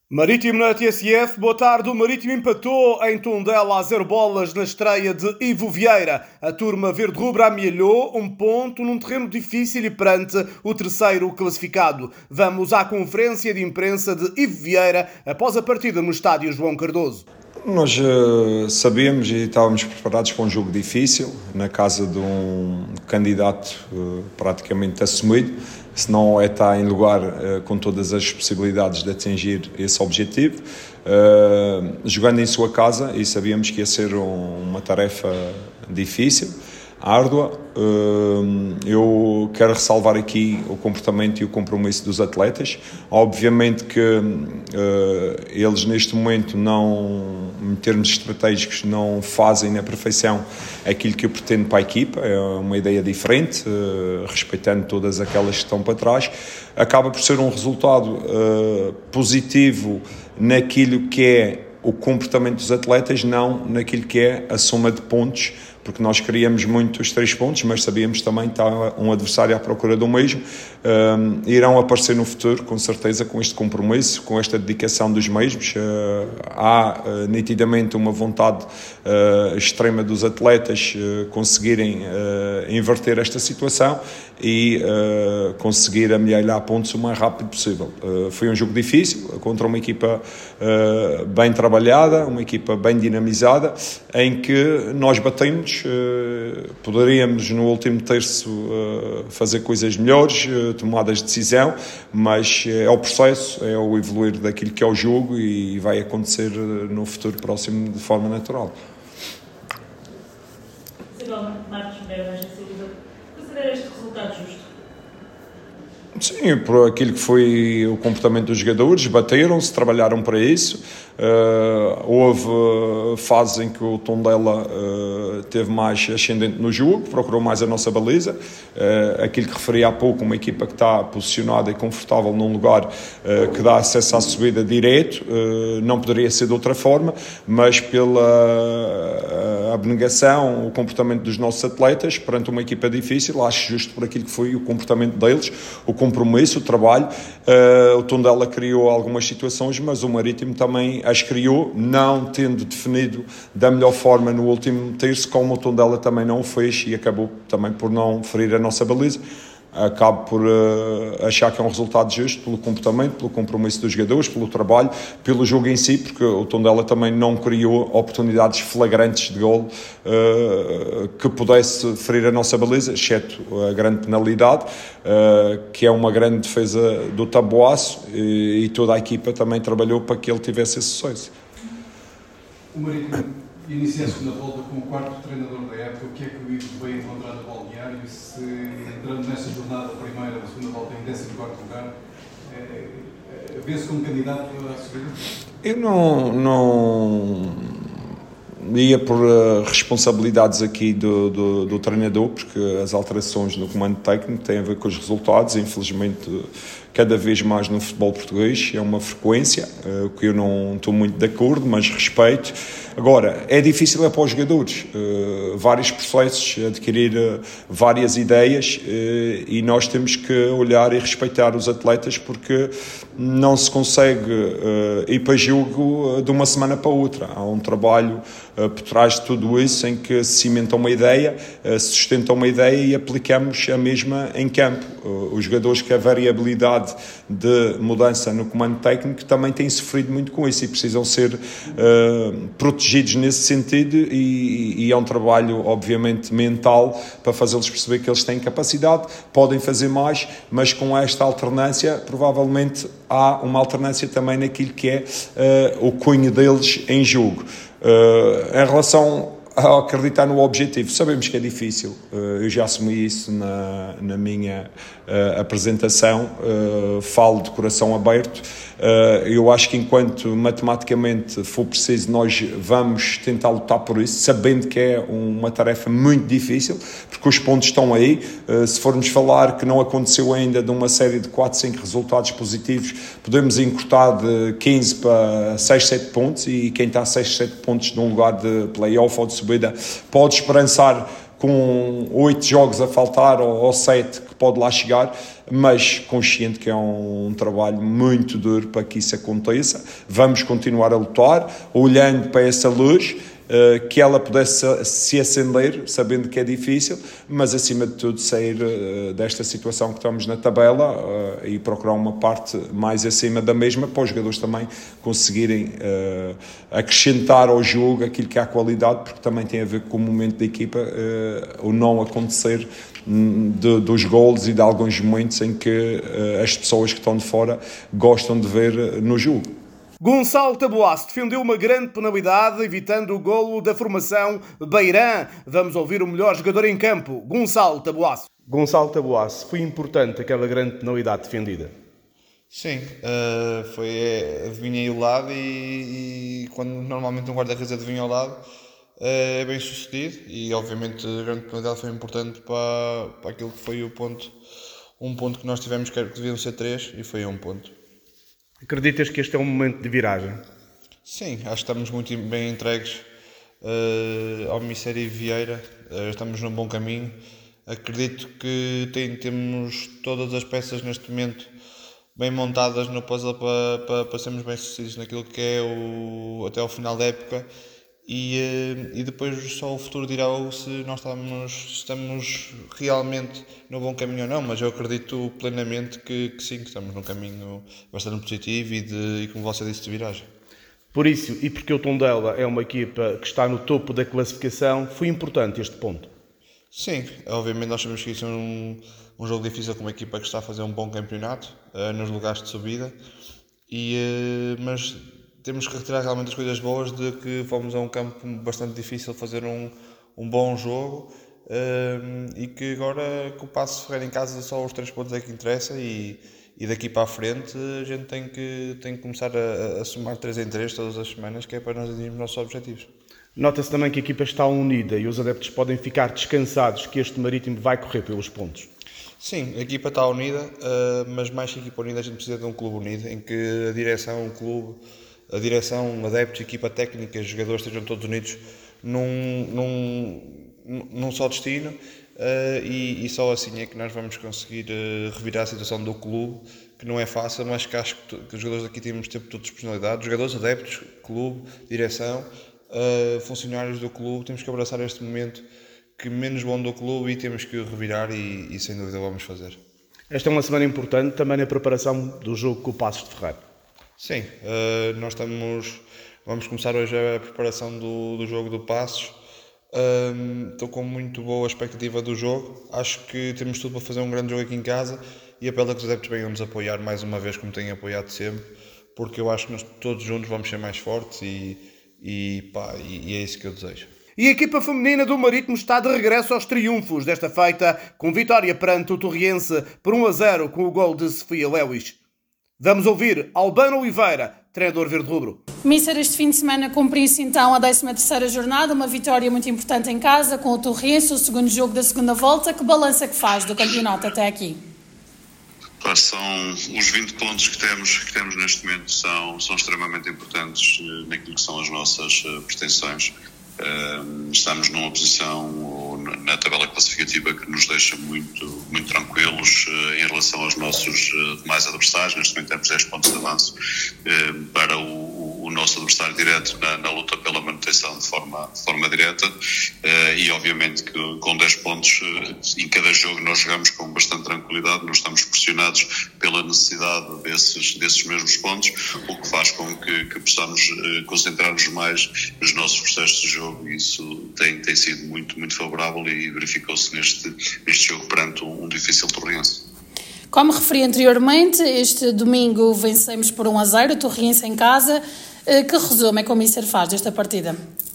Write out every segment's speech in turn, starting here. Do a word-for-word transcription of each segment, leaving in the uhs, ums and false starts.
Marítimo na T S F, boa tarde. O Marítimo empatou em Tondela a zero bolas na estreia de Ivo Vieira. A turma verde-rubra amealhou um ponto num terreno difícil e perante o terceiro classificado. Vamos à conferência de imprensa de Ivo Vieira após a partida no estádio João Cardoso. Nós uh, sabíamos e estávamos preparados para um jogo difícil, na casa de um candidato uh, praticamente assumido, se não é estar em lugar uh, com todas as possibilidades de atingir esse objetivo, uh, jogando em sua casa, e sabíamos que ia ser um, uma tarefa difícil, árdua. Eu quero ressalvar aqui o comportamento e o compromisso dos atletas. Obviamente que eles neste momento não, em termos estratégicos, não fazem na perfeição aquilo que eu pretendo para a equipa. É uma ideia diferente, respeitando todas aquelas que estão para trás. Acaba por ser um resultado positivo naquilo que é o comportamento dos atletas, não naquilo que é a soma de pontos, porque nós queríamos muito os três pontos, mas sabíamos também que estava um adversário à procura do mesmo. Um, irão aparecer no futuro, com certeza, com este compromisso, com esta dedicação dos mesmos. Uh, há uh, nitidamente uma vontade uh, extrema dos atletas uh, conseguirem uh, inverter esta situação e uh, conseguir amealhar pontos o mais rápido possível. Uh, foi um jogo difícil, contra uma equipa uh, bem trabalhada, uma equipa bem dinamizada, em que nós batemos. Uh, poderíamos no último terço uh, fazer coisas melhores, uh, tomadas de decisão, mas é o processo, é o evoluir daquilo que é o jogo e vai acontecer uh, no futuro próximo de forma natural. Marcos Mera, considera este resultado justo? Sim, por aquilo que foi o comportamento dos jogadores, bateram-se, trabalharam para isso. Uh, houve fases em que o Tondela uh, teve mais ascendente no jogo, procurou mais a nossa baliza. Uh, aquilo que referi há pouco, uma equipa que está posicionada e confortável num lugar uh, que dá acesso à subida direto, uh, não poderia ser de outra forma, mas pela abnegação, o comportamento dos nossos atletas perante uma equipa difícil, acho justo por aquilo que foi o comportamento deles, o compromisso, o trabalho. Uh, o Tondela criou algumas situações, mas o Marítimo também as criou, não tendo definido da melhor forma no último terço, como o Tondela também não o fez e acabou também por não ferir a nossa baliza. Acabo por uh, achar que é um resultado justo pelo comportamento, pelo compromisso dos jogadores, pelo trabalho, pelo jogo em si, porque o Tondela também não criou oportunidades flagrantes de golo uh, que pudesse ferir a nossa baliza, exceto a grande penalidade, uh, que é uma grande defesa do Taboaço, e, e toda a equipa também trabalhou para que ele tivesse esse sucesso. O Marítimo inicia a segunda volta com o quarto treinador da época. O que é que o Ivo veio encontrar no balneário? E se, entrando nesta jornada, a primeira, a segunda volta em décimo quarto lugar, é, é, vê-se como candidato a subida? Eu não, não ia por uh, responsabilidades aqui do, do, do treinador, porque as alterações no comando técnico têm a ver com os resultados. Infelizmente, cada vez mais no futebol português é uma frequência, uh, que eu não estou muito de acordo, mas respeito. Agora, é difícil é para os jogadores, uh, vários processos, adquirir uh, várias ideias, uh, e nós temos que olhar e respeitar os atletas, porque não se consegue uh, ir para jogo de uma semana para outra. Há um trabalho uh, por trás de tudo isso, em que se cimenta uma ideia, uh, se sustenta uma ideia e aplicamos a mesma em campo. Uh, os jogadores que a variabilidade de mudança no comando técnico também têm sofrido muito com isso e precisam ser uh, protegidos nesse sentido, e, e é um trabalho obviamente mental para fazê-los perceber que eles têm capacidade, podem fazer mais, mas com esta alternância provavelmente há uma alternância também naquilo que é uh, o cunho deles em jogo. Uh, em relação a acreditar no objetivo, sabemos que é difícil, eu já assumi isso na, na minha uh, apresentação, uh, falo de coração aberto. Uh, eu acho que enquanto matematicamente for preciso, nós vamos tentar lutar por isso, sabendo que é uma tarefa muito difícil, porque os pontos estão aí. Uh, se formos falar que não aconteceu ainda de uma série de quatro, cinco resultados positivos, podemos encurtar de quinze para seis, sete pontos, e quem está a seis, sete pontos num lugar de play-off ou de subida pode esperançar com oito jogos a faltar ou, ou sete que pode lá chegar, mas consciente que é um, um trabalho muito duro para que isso aconteça. Vamos continuar a lutar, olhando para essa luz, uh, que ela pudesse se acender, sabendo que é difícil, mas acima de tudo sair uh, desta situação que estamos na tabela uh, e procurar uma parte mais acima da mesma, para os jogadores também conseguirem uh, acrescentar ao jogo aquilo que há qualidade, porque também tem a ver com o momento da equipa, uh, o não acontecer de, dos golos e de alguns momentos em que uh, as pessoas que estão de fora gostam de ver uh, no jogo. Gonçalo Taboasso defendeu uma grande penalidade, evitando o golo da formação Beirã. Vamos ouvir o melhor jogador em campo, Gonçalo Taboasso. Gonçalo Taboasso, foi importante aquela grande penalidade defendida? Sim, uh, foi, adivinhei o lado e, e quando normalmente um guarda-redes adivinha o lado, é bem sucedido e obviamente a grande penalidade foi importante para, para aquilo que foi o ponto, um ponto que nós tivemos que deviam ser três e foi um ponto. Acreditas que este é um momento de viragem? Sim, acho que estamos muito bem entregues uh, ao Missério e Vieira, uh, estamos num bom caminho. Acredito que tem, temos todas as peças neste momento bem montadas no puzzle para, para, para sermos bem sucedidos naquilo que é o, até ao final da época. E, e depois só o futuro dirá se nós estamos, estamos realmente no bom caminho ou não, mas eu acredito plenamente que, que sim, que estamos num caminho bastante positivo e, de, e como você disse, de viragem. Por isso, e porque o Tondela é uma equipa que está no topo da classificação, foi importante este ponto? Sim, obviamente nós sabemos que isso é um, um jogo difícil com uma equipa que está a fazer um bom campeonato, uh, nos lugares de subida, e, uh, mas temos que retirar realmente as coisas boas de que fomos a um campo bastante difícil fazer um, um bom jogo um, e que agora com o Paços de Ferreira em casa só os três pontos é que interessa e, e daqui para a frente a gente tem que, tem que começar a, a somar três em três todas as semanas, que é para nós atingirmos os nossos objetivos. Nota-se também que a equipa está unida e os adeptos podem ficar descansados que este Marítimo vai correr pelos pontos. Sim, a equipa está unida, uh, mas mais que a equipa unida a gente precisa de um clube unido, em que a direção, o clube, a direção, adeptos, equipa técnica, os jogadores estejam todos unidos num, num, num só destino uh, e, e só assim é que nós vamos conseguir uh, revirar a situação do clube, que não é fácil, mas que acho que, que os jogadores aqui temos tempo todos personalidade, jogadores, adeptos, clube, direção, uh, funcionários do clube, temos que abraçar este momento que menos bom do clube e temos que revirar e, e sem dúvida vamos fazer. Esta é uma semana importante também na preparação do jogo com o Paços de Ferreira. Sim, uh, nós estamos, vamos começar hoje a preparação do, do jogo do Paços. Um, estou com muito boa expectativa do jogo, acho que temos tudo para fazer um grande jogo aqui em casa e apelo a que os adeptos venham nos apoiar mais uma vez como têm apoiado sempre, porque eu acho que nós todos juntos vamos ser mais fortes e, e, pá, e, e é isso que eu desejo. E a equipa feminina do Marítimo está de regresso aos triunfos desta feita, com vitória perante o Torriense por um a zero com o gol de Sofia Lewis. Vamos ouvir Albano Oliveira, treinador verde-rubro. Míster, este fim de semana cumpriu-se então a décima terceira jornada, uma vitória muito importante em casa com o Torriense, o segundo jogo da segunda volta. Que balança que faz do campeonato até aqui? São os vinte pontos que temos, que temos neste momento, são, são extremamente importantes naquilo que são as nossas pretensões. Uh, estamos numa posição na tabela classificativa que nos deixa muito, muito tranquilos uh, em relação aos nossos uh, demais adversários. Neste momento temos dez pontos de avanço uh, para o, o nosso adversário direto na, na luta pela manutenção de forma, de forma direta uh, e obviamente que com dez pontos uh, em cada jogo nós jogamos com bastante tranquilidade, não estamos pressionados pela necessidade desses, desses mesmos pontos, o que faz com que, que possamos uh, concentrar-nos mais nos nossos processos de jogo. Isso tem, tem sido muito, muito favorável e verificou-se neste, neste jogo perante um, um difícil Torriense. Como referi anteriormente, este domingo vencemos por um a zero, o Torriense em casa. Que resumo é que o Míster faz desta partida?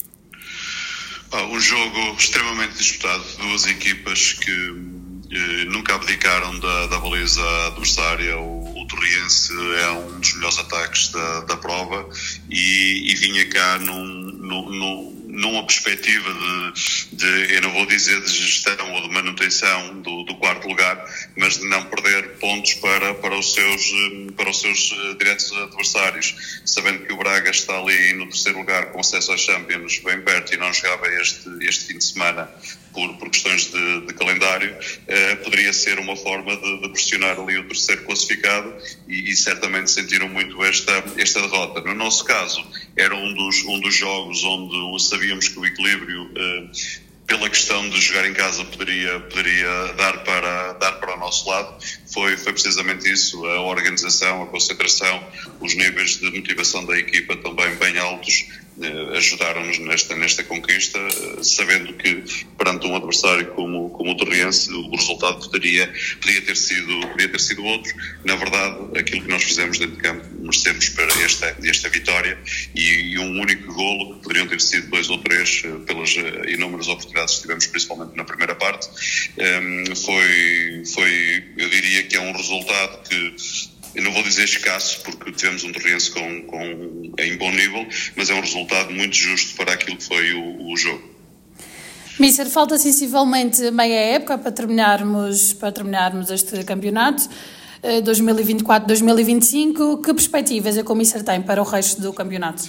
Ah, um jogo extremamente disputado, duas equipas que eh, nunca abdicaram da, da baliza adversária. O, o Torriense é um dos melhores ataques da, da prova e, e vinha cá num, num, num numa perspectiva de, de, eu não vou dizer de gestão ou de manutenção do, do quarto lugar, mas de não perder pontos para, para, os seus, para os seus diretos adversários, sabendo que o Braga está ali no terceiro lugar com acesso aos Champions bem perto e não jogava este, este fim de semana por, por questões de, de calendário, eh, poderia ser uma forma de, de pressionar ali o terceiro classificado e, e certamente sentiram muito esta, esta derrota. No nosso caso, era um dos, um dos jogos onde sabíamos que o equilíbrio, eh, pela questão de jogar em casa, poderia, poderia dar, para, dar para o nosso lado. Foi, foi precisamente isso, a organização, a concentração, os níveis de motivação da equipa também bem altos, eh, ajudaram-nos nesta, nesta conquista, eh, sabendo que perante um adversário como, como o Torriense, o resultado poderia, poderia, ter sido, poderia ter sido outro. Na verdade, aquilo que nós fizemos dentro de campo, merecemos para esta, esta vitória e, e um único golo, que poderiam ter sido dois ou três, eh, pelas eh, inúmeras oportunidades que tivemos, principalmente na primeira parte, eh, foi, foi, eu diria que é um resultado que, eu não vou dizer escasso, porque tivemos um Torriense com, com, em bom nível, mas é um resultado muito justo para aquilo que foi o, o jogo. Mister, falta sensivelmente meia época para terminarmos, para terminarmos este campeonato, dois mil e vinte e quatro, dois mil e vinte e cinco. Que perspectivas é que o Mister tem para o resto do campeonato?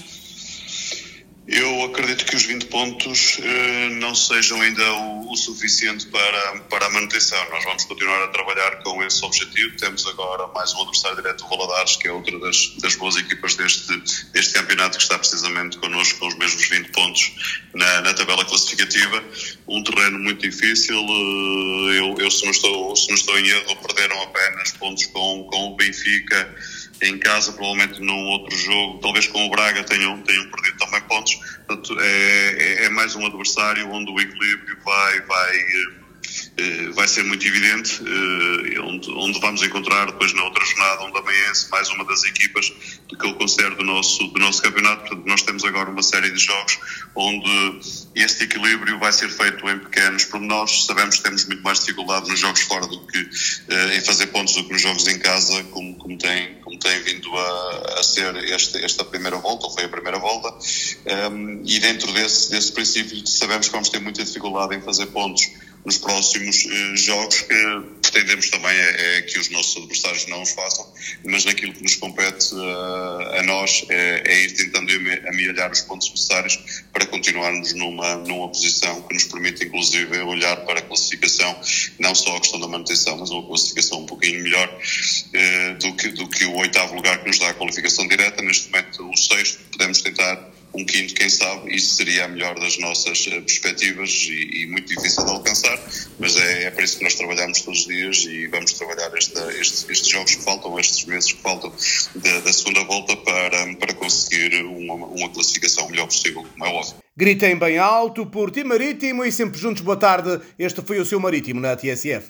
Eu acredito que os vinte pontos eh, não sejam ainda o, o suficiente para, para a manutenção. Nós vamos continuar a trabalhar com esse objetivo. Temos agora mais um adversário direto, o Valadares, que é outra das, das boas equipas deste, deste campeonato, que está precisamente connosco com os mesmos vinte pontos na, na tabela classificativa. Um terreno muito difícil. Eu, eu se, não estou, se não estou em erro, perderam apenas pontos com, com o Benfica em casa, provavelmente num outro jogo, talvez com o Braga tenham, tenham perdido também pontos. Portanto, é, é mais um adversário onde o equilíbrio vai, vai, vai ser muito evidente, onde, onde vamos encontrar depois na outra jornada, onde amanhã mais uma das equipas que eu considero do nosso, do nosso campeonato. Portanto, nós temos agora uma série de jogos onde este equilíbrio vai ser feito em pequenos pormenores. Sabemos que temos muito mais dificuldade nos jogos fora do que uh, em fazer pontos do que nos jogos em casa, como, como, tem, como tem vindo a, a ser este, esta primeira volta, ou foi a primeira volta. Um, e dentro desse, desse princípio sabemos que vamos ter muita dificuldade em fazer pontos nos próximos uh, jogos, que pretendemos também é, é que os nossos adversários não os façam, mas naquilo que nos compete uh, a nós é, é ir tentando amealhar os pontos necessários para continuarmos numa, numa posição que nos permite inclusive olhar para a classificação, não só a questão da manutenção, mas uma classificação um pouquinho melhor uh, do, que, do que o oitavo lugar que nos dá a qualificação direta. Neste momento o sexto, podemos tentar um quinto, quem sabe. Isso seria a melhor das nossas uh, perspectivas e, e muito difícil de alcançar, mas é, é para isso que nós trabalhamos todos os dias e vamos trabalhar esta, estes, estes jogos que faltam, estes meses que faltam da, da segunda volta para, para conseguir uma, uma classificação o melhor possível, como é óbvio. Gritem bem alto por Ti Marítimo e sempre juntos, boa tarde. Este foi o seu Marítimo na T S F.